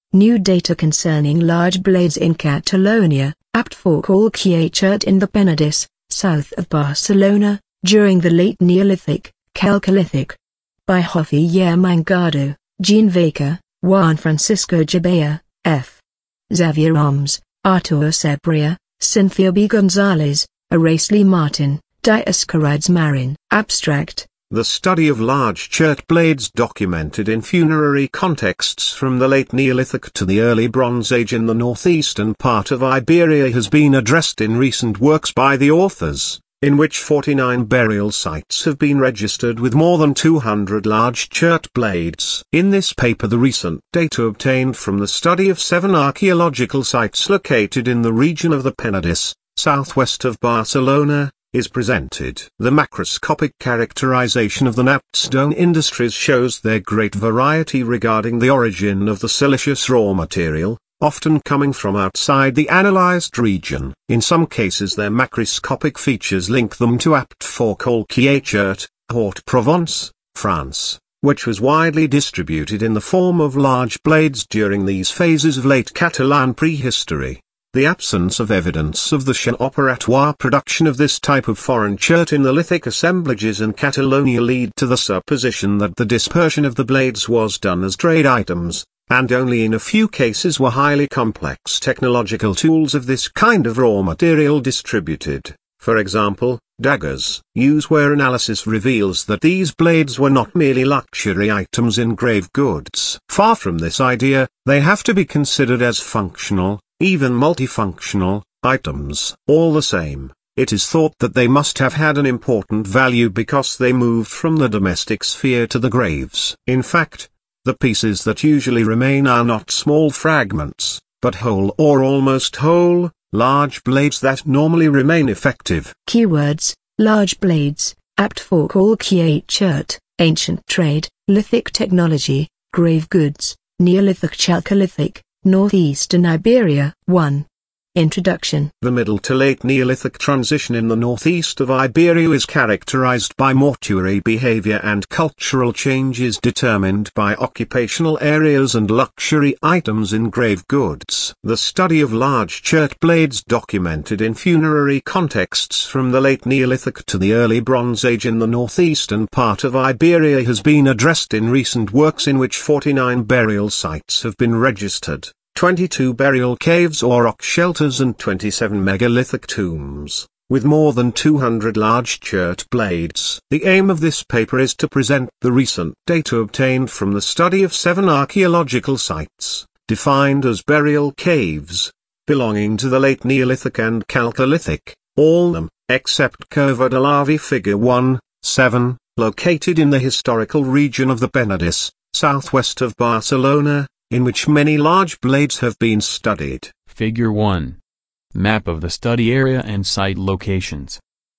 New data concerning large blades in Catalonia, apt for Calcaire in the Penedès, south of Barcelona, during the late Neolithic, Chalcolithic. By Javier Mangado, Jean Vaca, Juan Francisco Jabea, F. Xavier Oms, Artur Sebria, Cynthia B. Gonzalez, Aracely Martin, Dioscorides Marin. Abstract. The study of large chert blades documented in funerary contexts from the late Neolithic to the early Bronze Age in the northeastern part of Iberia has been addressed in recent works by the authors, in which 49 burial sites have been registered with more than 200 large chert blades. In this paper, the recent data obtained from the study of 7 archaeological sites located in the region of the Penedès, southwest of Barcelona, is presented. The macroscopic characterization of the napstone industries shows their great variety regarding the origin of the siliceous raw material, often coming from outside the analyzed region. In some cases their macroscopic features link them to apt for Calcaire, Haute-Provence, France, which was widely distributed in the form of large blades during these phases of late Catalan prehistory. The absence of evidence of the chien operatoire production of this type of foreign chert in the lithic assemblages in Catalonia lead to the supposition that the dispersion of the blades was done as trade items, and only in a few cases were highly complex technological tools of this kind of raw material distributed. For example, daggers used where analysis reveals that these blades were not merely luxury items in grave goods. Far from this idea, they have to be considered as functional, even multifunctional, items. All the same, it is thought that they must have had an important value because they moved from the domestic sphere to the graves. In fact, the pieces that usually remain are not small fragments, but whole or almost whole, large blades that normally remain effective. Keywords: large blades, apt for Calcaire, ancient trade, lithic technology, grave goods, Neolithic Chalcolithic, Northeastern Iberia. 1. Introduction. The Middle to Late Neolithic transition in the northeast of Iberia is characterized by mortuary behavior and cultural changes determined by occupational areas and luxury items in grave goods. The study of large chert blades documented in funerary contexts from the late Neolithic to the early Bronze Age in the northeastern part of Iberia has been addressed in recent works in which 49 burial sites have been registered, 22 burial caves or rock shelters and 27 megalithic tombs, with more than 200 large chert blades. The aim of this paper is to present the recent data obtained from the study of 7 archaeological sites, defined as burial caves, belonging to the late Neolithic and Chalcolithic, all them, except Cova de Lavi Figure 1.7, located in the historical region of the Penedès, southwest of Barcelona, in which many large blades have been studied. Figure 1. Map of the study area and site locations.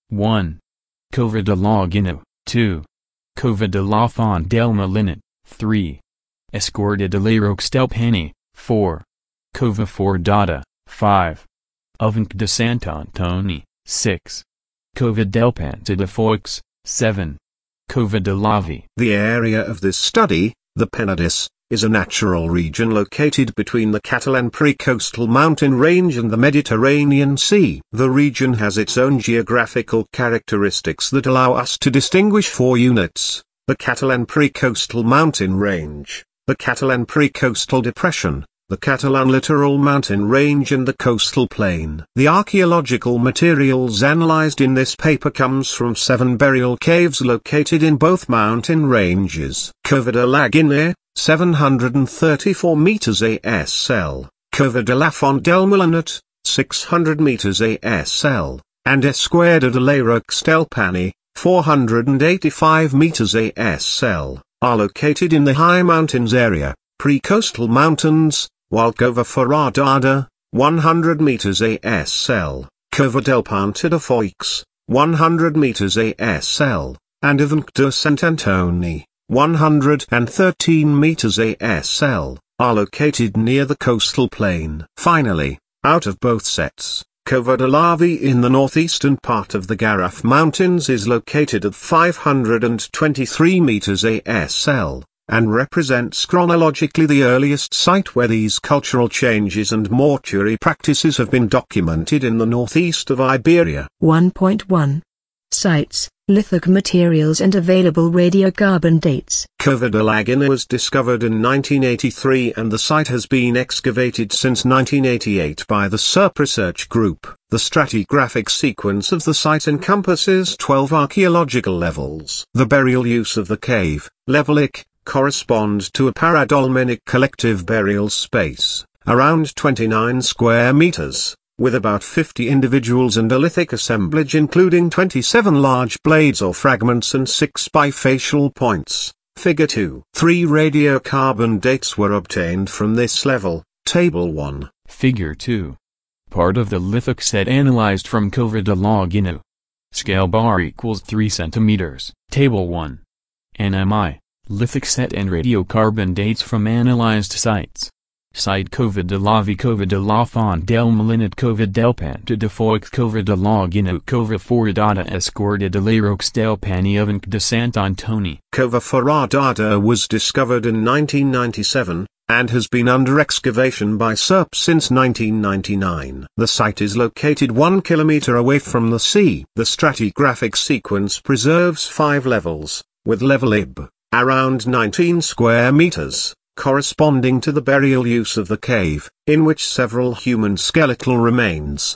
1. Cova de la Guineu. 2. Cova de la Font del Molinet. 3. Escorta de la Roquestelpany. 4. Cova Fordata. 5. Avenc de Sant Antoni. 6. Cova del Panta de Foix. 7. Cova de Lavi. The area of this study, the Penedès, is a natural region located between the Catalan pre-coastal mountain range and the Mediterranean Sea. The region has its own geographical characteristics that allow us to distinguish 4 units: the Catalan pre-coastal mountain range, the Catalan pre-coastal depression, the Catalan littoral mountain range and the coastal plain. The archaeological materials analyzed in this paper comes from 7 burial caves located in both mountain ranges: Cova de la Guineu, 734 meters ASL, Cova de la Font del Molinet, 600 meters ASL, and Esquerda de la Roquestelpany, 485 meters ASL, are located in the high mountains area, pre-coastal mountains, while Cova Foradada, 100 meters ASL, Cova del Panta de Foix, 100 meters ASL, and Avenc de Sant Antoni, 113 meters ASL, are located near the coastal plain. Finally, out of both sets, Cova de Lavi in the northeastern part of the Garraf Mountains is located at 523 meters ASL, and represents chronologically the earliest site where these cultural changes and mortuary practices have been documented in the northeast of Iberia. 1.1. Sites, lithic materials and available radiocarbon dates. Cova de Laguna was discovered in 1983 and the site has been excavated since 1988 by the SERP Research Group. The stratigraphic sequence of the site encompasses 12 archaeological levels. The burial use of the cave, level IC, correspond to a paradolmenic collective burial space, around 29 square meters, with about 50 individuals and a lithic assemblage including 27 large blades or fragments and 6 bifacial points. Figure 2. 3 radiocarbon dates were obtained from this level. Table 1. Figure 2. Part of the lithic set analyzed from Cova de Laguna. Scale bar equals 3 centimeters. Table 1. NMI, lithic set and radiocarbon dates from analyzed sites. Site Cova de Lavi, Cova de la Font del Molinat, Cova del Panta de Foix, Cova de Laguna, Cova Foradada, Escorda de la Rox del Paniavanc de Sant Antoni. Cova Foradada was discovered in 1997, and has been under excavation by SERP since 1999. The site is located 1 kilometer away from the sea. The stratigraphic sequence preserves 5 levels, with level IB, around 19 square meters, corresponding to the burial use of the cave, in which several human skeletal remains,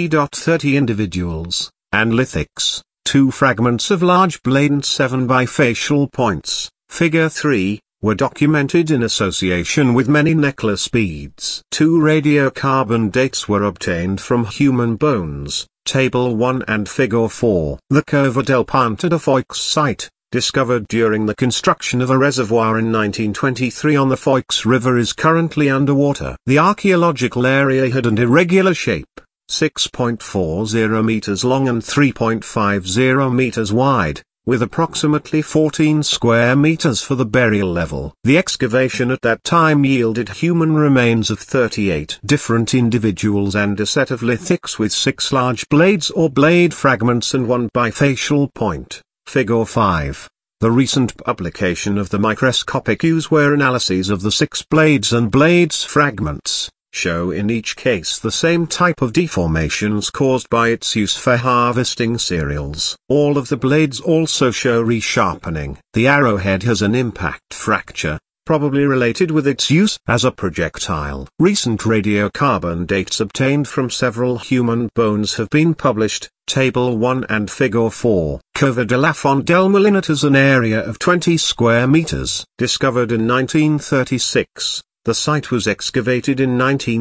c.30 individuals, and lithics, 2 fragments of large blade and 7 bifacial points, figure 3, were documented in association with many necklace beads. 2 radiocarbon dates were obtained from human bones, table 1 and figure 4. The Cova del Panta de Foix site, discovered during the construction of a reservoir in 1923 on the Foix River, is currently underwater. The archaeological area had an irregular shape, 6.40 meters long and 3.50 meters wide, with approximately 14 square meters for the burial level. The excavation at that time yielded human remains of 38 different individuals and a set of lithics with 6 large blades or blade fragments and 1 bifacial point. Figure 5. The recent publication of the microscopic use-ware analyses of the 6 blades and blades fragments, show in each case the same type of deformations caused by its use for harvesting cereals. All of the blades also show resharpening. The arrowhead has an impact fracture, probably related with its use as a projectile. Recent radiocarbon dates obtained from several human bones have been published, Table 1 and Figure 4. Cova de la Font del Molinat has an area of 20 square meters. Discovered in 1936, the site was excavated in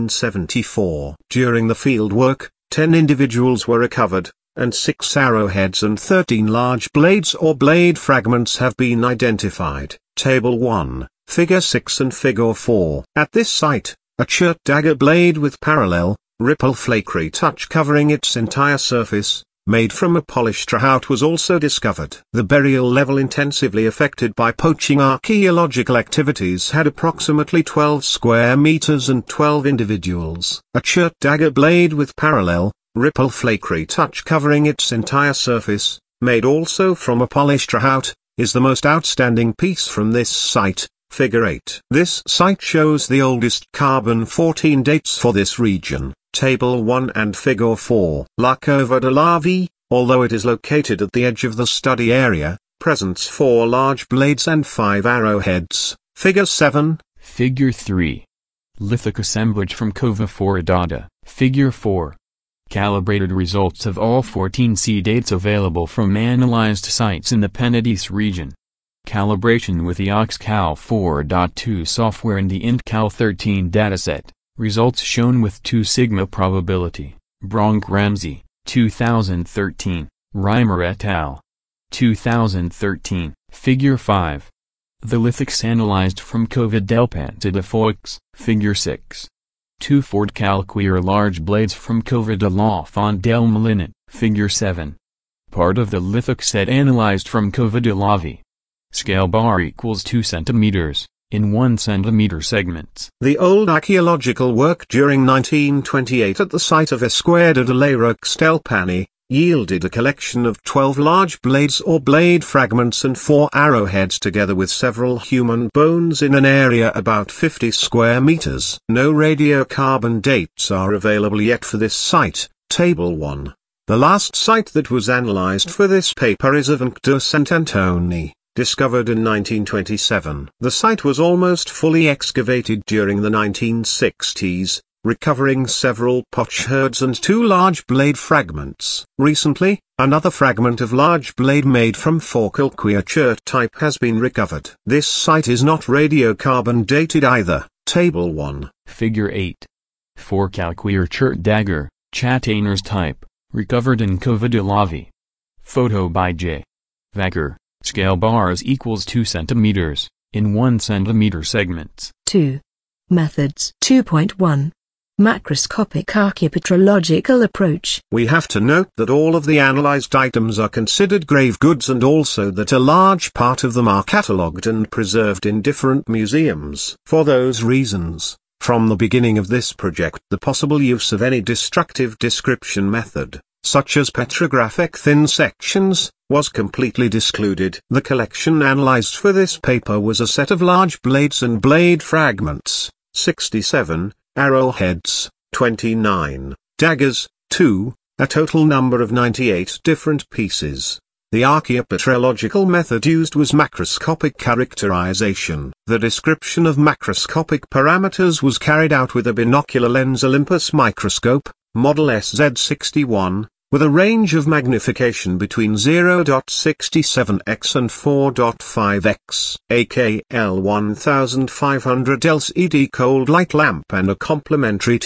1974. During the field work, 10 individuals were recovered, and 6 arrowheads and 13 large blades or blade fragments have been identified. Table 1. Figure 6 and Figure 4. At this site, a chert dagger blade with parallel, ripple flakery touch covering its entire surface, made from a polished trout, was also discovered. The burial level intensively affected by poaching archaeological activities had approximately 12 square meters and 12 individuals. A chert dagger blade with parallel, ripple flakery touch covering its entire surface, made also from a polished trout, is the most outstanding piece from this site. Figure 8. This site shows the oldest carbon-14 dates for this region, Table 1 and Figure 4. La Cova de Lavi, although it is located at the edge of the study area, presents 4 large blades and 5 arrowheads. Figure 7. Figure 3. Lithic assemblage from Cova Foradada. Figure 4. Calibrated results of all 14 C dates available from analyzed sites in the Penedès region. Calibration with the OxCal 4.2 software and the IntCal 13 dataset. Results shown with 2 sigma probability. Bronk-Ramsey, 2013. Reimer et al. 2013. Figure 5. The lithics analyzed from Cova del Panta de Foix. Figure 6. 2 Ford calquear large blades from Cova de la Font del Molinat. Figure 7. Part of the lithic set analyzed from Cova de Lavi. Scale bar equals 2 centimeters, in 1 centimeter segments. The old archaeological work during 1928 at the site of Escuerda de la Rox del Pani, yielded a collection of 12 large blades or blade fragments and 4 arrowheads together with several human bones in an area about 50 square meters. No radiocarbon dates are available yet for this site. Table 1. The last site that was analyzed for this paper is Avanc de Saint-Antoni, discovered in 1927. The site was almost fully excavated during the 1960s, recovering several potsherds and 2 large blade fragments. Recently, another fragment of large blade made from Forcalquier chert type has been recovered. This site is not radiocarbon dated either. Table 1. Figure 8. Forcalquier chert dagger, Chatainers type, recovered in Cova de Lavi. Photo by J. Vacker. Scale bars equals 2 centimeters, in 1 centimeter segments. 2. Methods 2.1. Macroscopic archaeopetrological approach. We have to note that all of the analyzed items are considered grave goods and also that a large part of them are catalogued and preserved in different museums. For those reasons, from the beginning of this project the possible use of any destructive description method, such as petrographic thin sections, was completely discluded. The collection analyzed for this paper was a set of large blades and blade fragments, 67, arrowheads, 29, daggers, 2, a total number of 98 different pieces. The archaeopetrological method used was macroscopic characterization. The description of macroscopic parameters was carried out with a binocular lens Olympus microscope, model SZ61, with a range of magnification between 0.67x and 4.5x. A KL1500 LCD cold light lamp and a complementary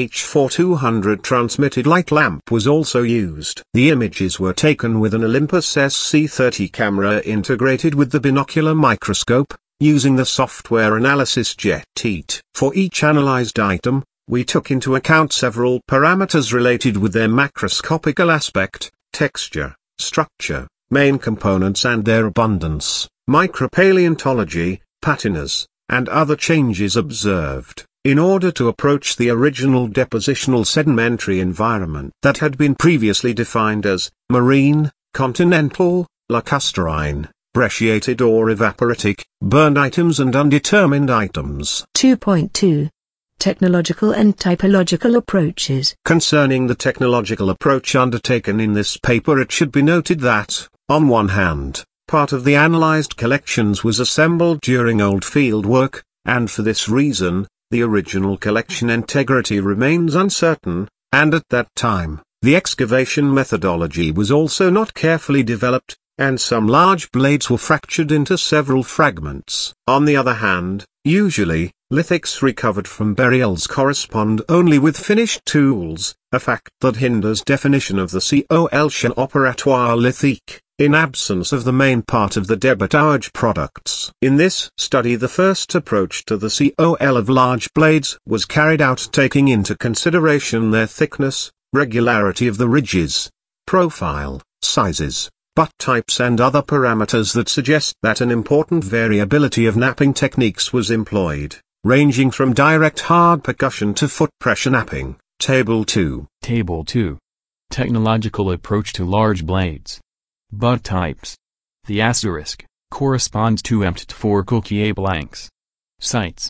TH4200 transmitted light lamp was also used. The images were taken with an Olympus SC30 camera integrated with the binocular microscope, using the software analysis JetEat. For each analyzed item, we took into account several parameters related with their macroscopical aspect, texture, structure, main components and their abundance, micropaleontology, patinas, and other changes observed, in order to approach the original depositional sedimentary environment that had been previously defined as marine, continental, lacustrine, brecciated or evaporitic, burned items and undetermined items. 2.2. Technological and typological approaches. Concerning the technological approach undertaken in this paper, it should be noted that, on one hand, part of the analyzed collections was assembled during old field work, and for this reason, the original collection integrity remains uncertain, and at that time, the excavation methodology was also not carefully developed, and some large blades were fractured into several fragments. On the other hand, usually, lithics recovered from burials correspond only with finished tools, a fact that hinders definition of the COL champ opératoire lithique, in absence of the main part of the débitage products. In this study the first approach to the COL of large blades was carried out taking into consideration their thickness, regularity of the ridges, profile, sizes, butt types and other parameters that suggest that an important variability of knapping techniques was employed, ranging from direct hard percussion to foot pressure knapping. Table 2. Table 2. Technological approach to large blades. Butt types. The asterisk corresponds to empty Forcalquier blanks. Sites.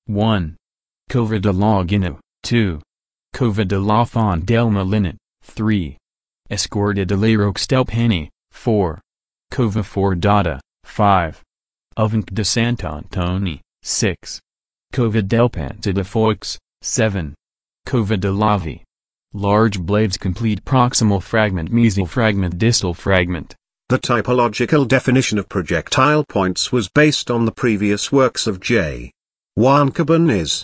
1. Cova de la Guinée. 2. Cova de la Font del Molinet. 3. Escorte de l'Aroxtelpenny. 4. Cova Fordata. 5. Avanc de Saint-Antoni. 6. Cova del Panta de Foix. 7. Cova de Lavi. Large blades complete proximal fragment mesial fragment distal fragment. The typological definition of projectile points was based on the previous works of J. Wancabanis,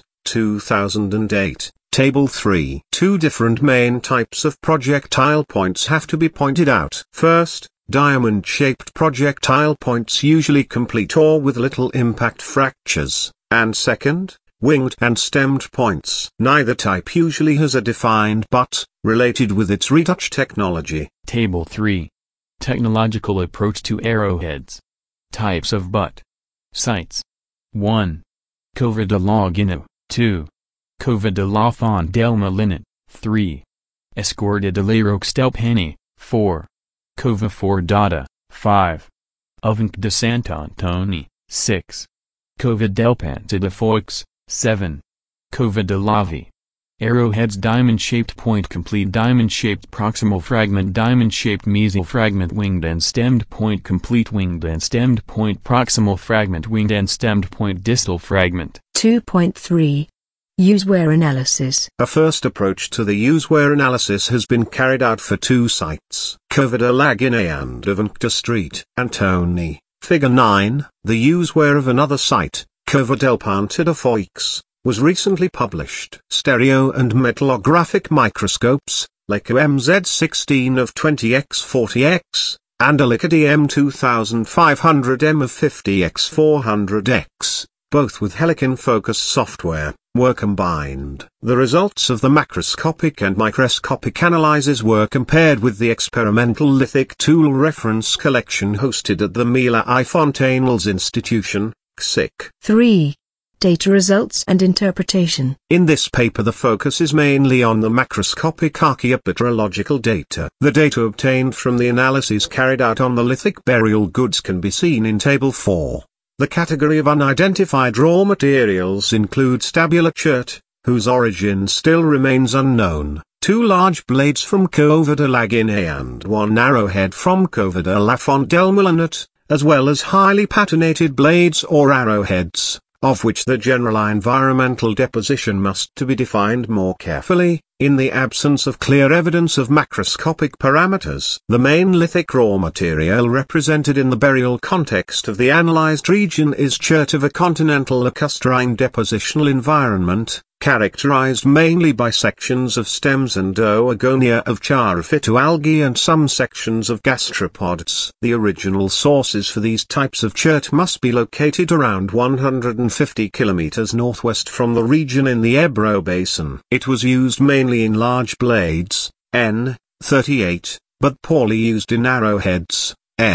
2008, Table 3. Two different main types of projectile points have to be pointed out. First, diamond-shaped projectile points usually complete or with little impact fractures, and second, winged and stemmed points. Neither type usually has a defined butt, related with its retouch technology. Table 3. Technological approach to arrowheads. Types of butt. Sites. 1. Cova de la Guinée. 2. Cova de la Font del Molinet. 3. Escorte de l'Aroxtelpenny. 4. Cova Fordata, 5. Uvink de Sant'Antoni, 6. Cova del Panta de Foix, 7. Cova de Lavi. Arrowheads diamond-shaped point complete diamond-shaped proximal fragment diamond-shaped mesial fragment winged and stemmed point complete winged and stemmed point proximal fragment winged and stemmed point distal fragment. 2.3. Use-wear analysis. A first approach to the use-wear analysis has been carried out for two sites, Cova de Lagine and Uvink de Street Antoni. Figure 9. The use-wear of another site, Cova del Panta de Foix, was recently published. Stereo and metallographic microscopes, Leica MZ16 of 20x40x, and a Leica DM2500M of 50x400x, both with Helicon focus software, were combined. The results of the macroscopic and microscopic analyses were compared with the experimental lithic tool reference collection hosted at the Mila I. Fontanals Institution, CSIC. 3. Data results and interpretation. In this paper the focus is mainly on the macroscopic archaeopetrological data. The data obtained from the analyses carried out on the lithic burial goods can be seen in Table 4. The category of unidentified raw materials includes tabular chert, whose origin still remains unknown, 2 large blades from Cova de Lagine and 1 arrowhead from Cova de la Font del Molinet, as well as highly patinated blades or arrowheads, of which the general environmental deposition must to be defined more carefully, in the absence of clear evidence of macroscopic parameters. The main lithic raw material represented in the burial context of the analyzed region is chert of a continental lacustrine depositional environment, characterized mainly by sections of stems and oogonia of charophytoalgae and some sections of gastropods. The original sources for these types of chert must be located around 150 kilometers northwest from the region in the Ebro Basin. It was used mainly in large blades, N38, but poorly used in arrowheads,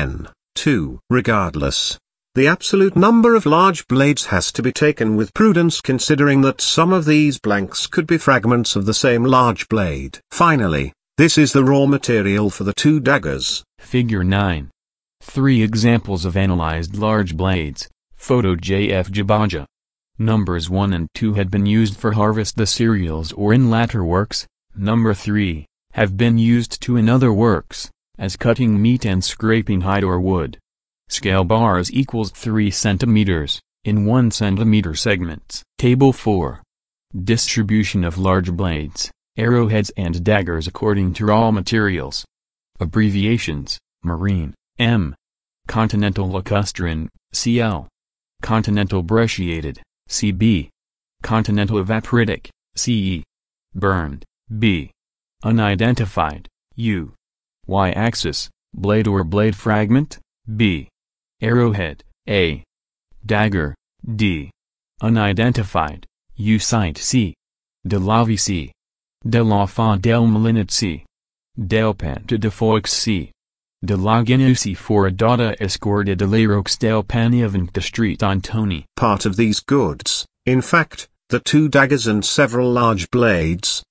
N2. Regardless, the absolute number of large blades has to be taken with prudence considering that some of these blanks could be fragments of the same large blade. Finally, this is the raw material for the 2 daggers. Figure 9. 3 examples of analyzed large blades, Photo JF Jabaja. Numbers 1 and 2 had been used for harvest the cereals or in latter works, number 3, have been used to in other works, as cutting meat and scraping hide or wood. Scale bars equals 3 cm, in 1 cm segments. Table 4. Distribution of large blades, arrowheads and daggers according to raw materials. Abbreviations, Marine, M. Continental lacustrine, Cl. Continental brecciated, Cb. Continental evaporitic, Ce. Burned, B. Unidentified, U. Y-axis, blade or blade fragment, B. Arrowhead, A. Dagger, D. Unidentified, U site C. De Lavi C. De la Font del Molinet C. Del Panta de Foix C. De Lagine C. Fordata Escorte de l'Arox del Paniavink de Street Antoni. Part of these goods, in fact, the 2 daggers and several large blades,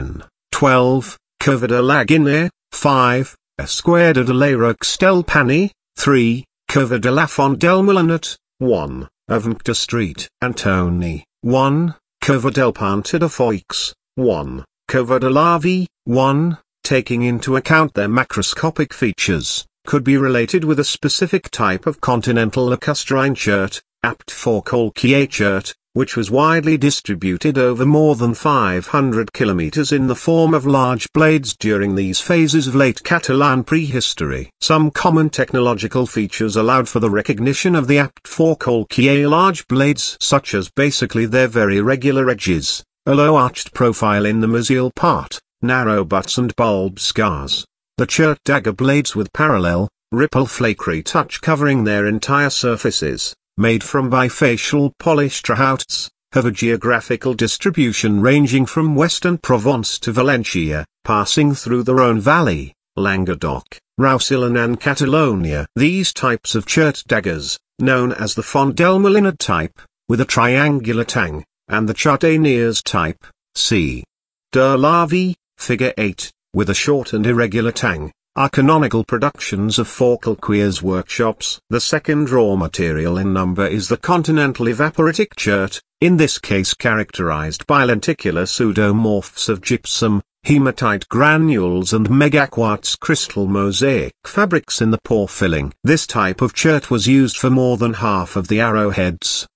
N12, Cova de Lagine, 5, Escuerda de l'Arox del Pani, 3, Cova de la Font del Molinet, 1, Uvink de Street Antoni, 1, Cova del Panta de Foix, 1, Cova de Lavi, 1, taking into account their macroscopic features, could be related with a specific type of continental lacustrine chert, apt for Colquier chert, which was widely distributed over more than 500 kilometers in the form of large blades during these phases of late Catalan prehistory. Some common technological features allowed for the recognition of the apt for Colquier large blades, such as basically their very regular edges, a low arched profile in the mesial part, narrow butts and bulb scars. The chert dagger blades with parallel, ripple flakery touch covering their entire surfaces, made from bifacial polished rahouts, have a geographical distribution ranging from western Provence to Valencia, passing through the Rhone Valley, Languedoc, Roussillon and Catalonia. These types of chert daggers, known as the Font del Molinet type, with a triangular tang, and the Chardaniers type, C. de Lavi, Figure 8, with a short and irregular tang, are canonical productions of Forcalquiers workshops. The second raw material in number is the continental evaporitic chert, in this case characterized by lenticular pseudomorphs of gypsum, hematite granules and megaquartz crystal mosaic fabrics in the pore filling. This type of chert was used for more than half of the arrowheads,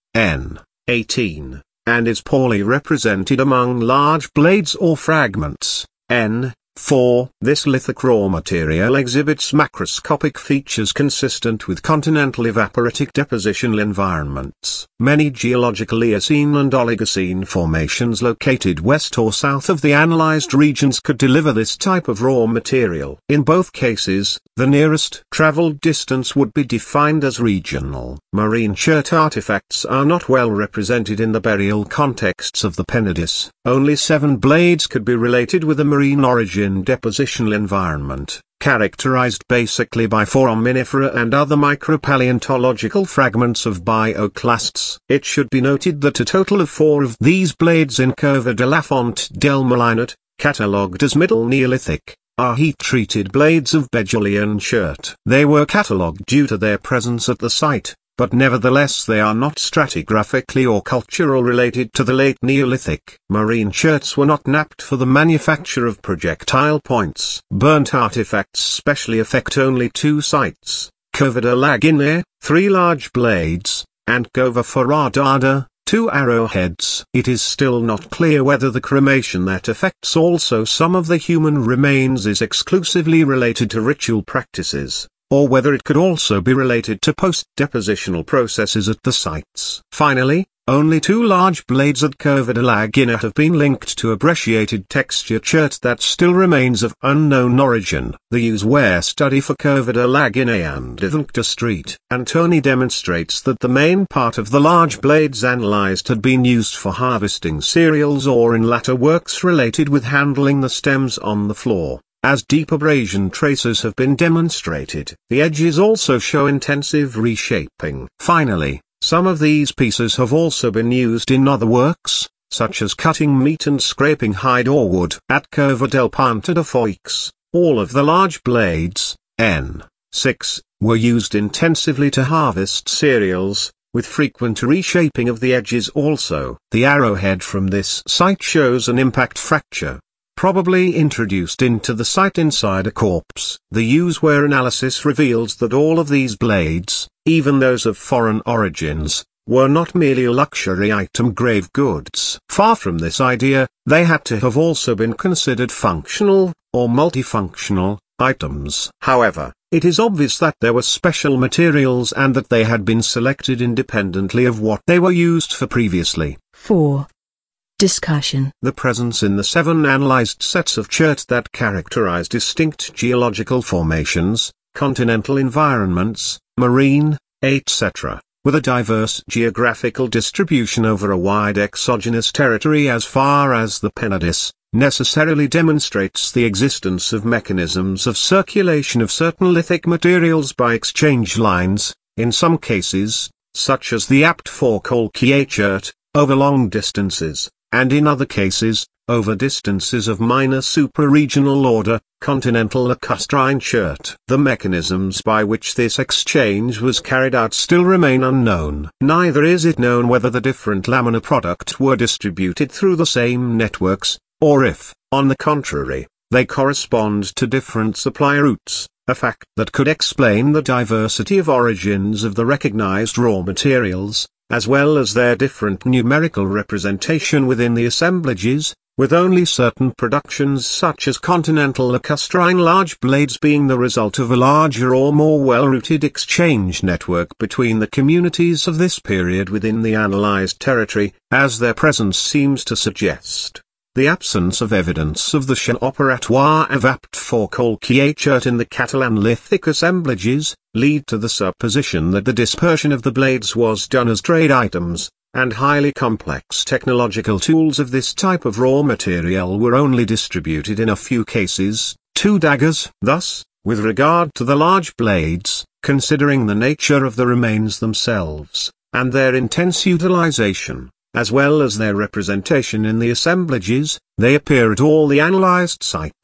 N18, and is poorly represented among large blades or fragments, N4. This lithic raw material exhibits macroscopic features consistent with continental evaporitic depositional environments. Many geological Eocene and Oligocene formations located west or south of the analyzed regions could deliver this type of raw material. In both cases, the nearest traveled distance would be defined as regional. Marine chert artifacts are not well represented in the burial contexts of the Penedis. Only 7 blades could be related with a marine origin depositional environment, characterized basically by foraminifera and other micropaleontological fragments of bioclasts. It should be noted that a total of 4 of these blades in Cova de la Font del Molinat, catalogued as Middle Neolithic, are heat-treated blades of Begalian chert. They were catalogued due to their presence at the site, but nevertheless they are not stratigraphically or cultural related to the late Neolithic. Marine cherts were not knapped for the manufacture of projectile points. Burnt artifacts specially affect only 2 sites, Cova de la Guinea, 3 large blades, and Cova Foradada, 2 arrowheads. It is still not clear whether the cremation that affects also some of the human remains is exclusively related to ritual practices, or whether it could also be related to post-depositional processes at the sites. Finally, only 2 large blades at Cova de la Guinea have been linked to a brecciated texture chert that still remains of unknown origin. The use-ware study for Cova de la Guinea and Ivancta Street Antoni demonstrates that the main part of the large blades analyzed had been used for harvesting cereals or in latter works related with handling the stems on the floor, as deep abrasion traces have been demonstrated. The edges also show intensive reshaping. Finally, some of these pieces have also been used in other works, such as cutting meat and scraping hide or wood. At Cova del Panta de Foix, all of the large blades, N6, were used intensively to harvest cereals, with frequent reshaping of the edges also. The arrowhead from this site shows an impact fracture, probably introduced into the site inside a corpse. The use-ware analysis reveals that all of these blades, even those of foreign origins, were not merely a luxury item grave goods. Far from this idea, they had to have also been considered functional, or multifunctional, items. However, it is obvious that there were special materials and that they had been selected independently of what they were used for previously. 4. Discussion. The presence in the 7 analyzed sets of chert that characterize distinct geological formations, continental environments, marine, etc., with a diverse geographical distribution over a wide exogenous territory as far as the Penedis, necessarily demonstrates the existence of mechanisms of circulation of certain lithic materials by exchange lines, in some cases, such as the Apt Forcalquier chert, over long distances, and in other cases, over distances of minor supraregional order, continental lacustrine chert. The mechanisms by which this exchange was carried out still remain unknown. Neither is it known whether the different laminar products were distributed through the same networks, or if, on the contrary, they correspond to different supply routes, a fact that could explain the diversity of origins of the recognized raw materials, as well as their different numerical representation within the assemblages, with only certain productions such as continental lacustrine large blades being the result of a larger or more well-rooted exchange network between the communities of this period within the analyzed territory, as their presence seems to suggest. The absence of evidence of the champ operatoire of Apt Forcalquier chert in the Catalan lithic assemblages, lead to the supposition that the dispersion of the blades was done as trade items, and highly complex technological tools of this type of raw material were only distributed in a few cases, 2 daggers. Thus, with regard to the large blades, considering the nature of the remains themselves, and their intense utilization, as well as their representation in the assemblages, they appear at all the analyzed sites,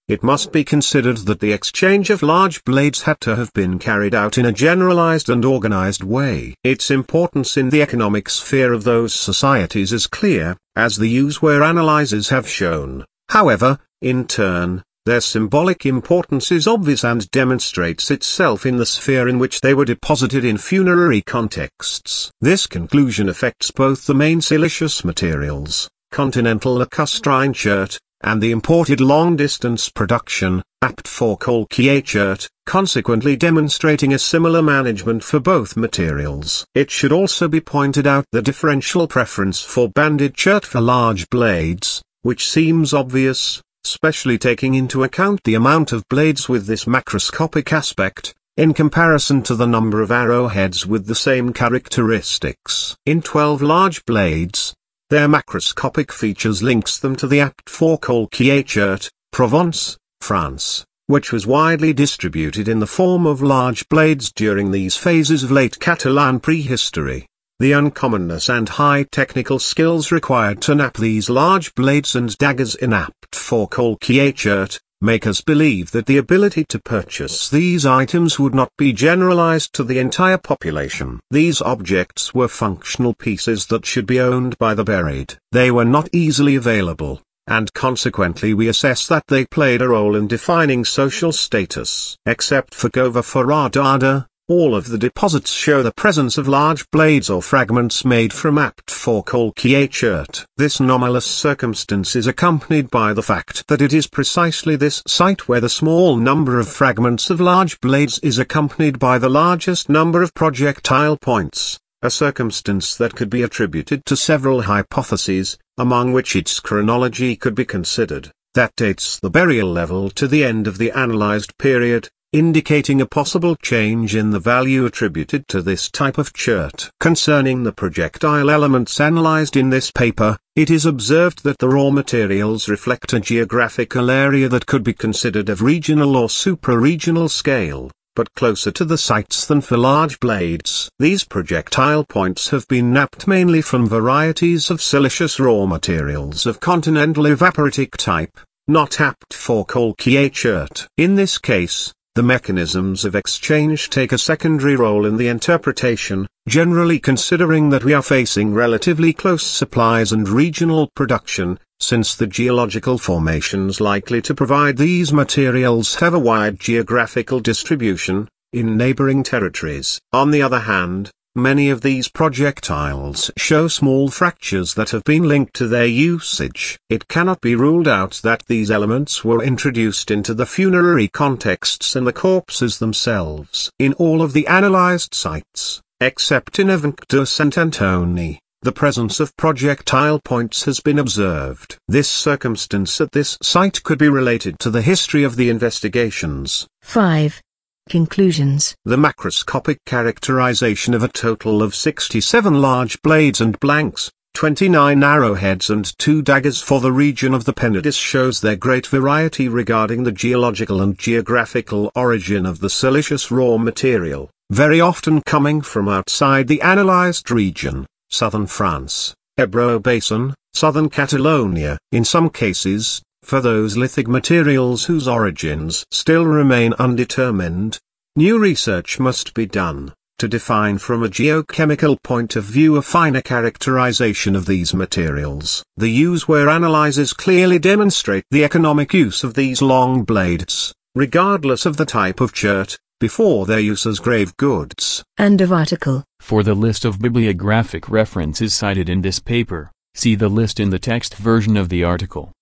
it must be considered that the exchange of large blades had to have been carried out in a generalized and organized way. Its importance in the economic sphere of those societies is clear, as the Useware analyses have shown. However, in turn, their symbolic importance is obvious and demonstrates itself in the sphere in which they were deposited in funerary contexts. This conclusion affects both the main siliceous materials, continental lacustrine chert, and the imported long-distance production, apt for Kolkye chert, consequently demonstrating a similar management for both materials. It should also be pointed out the differential preference for banded chert for large blades, which seems obvious, especially taking into account the amount of blades with this macroscopic aspect, in comparison to the number of arrowheads with the same characteristics. In 12 large blades, their macroscopic features links them to the apt for Kolkye chert, Provence, France, which was widely distributed in the form of large blades during these phases of late Catalan prehistory. The uncommonness and high technical skills required to nap these large blades and daggers in apt for Kolkye chert make us believe that the ability to purchase these items would not be generalized to the entire population. These objects were functional pieces that should be owned by the buried. They were not easily available, and consequently we assess that they played a role in defining social status. Except for Gova Faradada, all of the deposits show the presence of large blades or fragments made from apt for Kolkye chert. This anomalous circumstance is accompanied by the fact that it is precisely this site where the small number of fragments of large blades is accompanied by the largest number of projectile points, a circumstance that could be attributed to several hypotheses, among which its chronology could be considered, that dates the burial level to the end of the analyzed period, indicating a possible change in the value attributed to this type of chert. Concerning the projectile elements analyzed in this paper, it is observed that the raw materials reflect a geographical area that could be considered of regional or supra-regional scale, but closer to the sites than for large blades. These projectile points have been napped mainly from varieties of siliceous raw materials of continental evaporitic type, not apt for Kolkye chert. In this case, the mechanisms of exchange take a secondary role in the interpretation, generally considering that we are facing relatively close supplies and regional production, since the geological formations likely to provide these materials have a wide geographical distribution, in neighboring territories. On the other hand, many of these projectiles show small fractures that have been linked to their usage. It cannot be ruled out that these elements were introduced into the funerary contexts and the corpses themselves. In all of the analyzed sites, except in Avenc de Saint-Antoni, the presence of projectile points has been observed. This circumstance at this site could be related to the history of the investigations. 5. Conclusions. The macroscopic characterization of a total of 67 large blades and blanks, 29 arrowheads and 2 daggers for the region of the Penedis shows their great variety regarding the geological and geographical origin of the siliceous raw material, very often coming from outside the analyzed region, southern France, Ebro Basin, southern Catalonia. In some cases, for those lithic materials whose origins still remain undetermined, new research must be done, to define from a geochemical point of view a finer characterization of these materials. The Useware analyses clearly demonstrate the economic use of these long blades, regardless of the type of chert, before their use as grave goods. End of article. For the list of bibliographic references cited in this paper, see the list in the text version of the article.